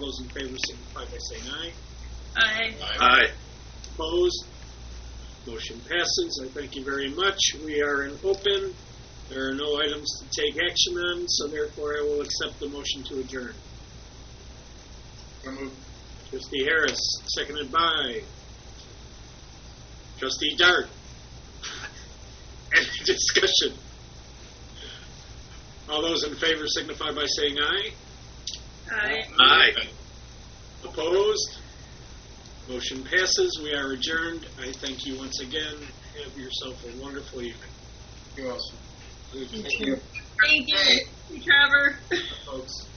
those in favor signify by saying aye. Aye. Aye. Opposed? Motion passes. I thank you very much. We are in open. There are no items to take action on, so therefore I will accept the motion to adjourn. So moved. Trustee Harris, seconded by Trustee Dart. Any discussion? All those in favor signify by saying aye. Aye. Aye. Opposed? Motion passes. We are adjourned. I thank you once again. Have yourself a wonderful evening. You're awesome. Thank you. Thank you, Trevor. Folks.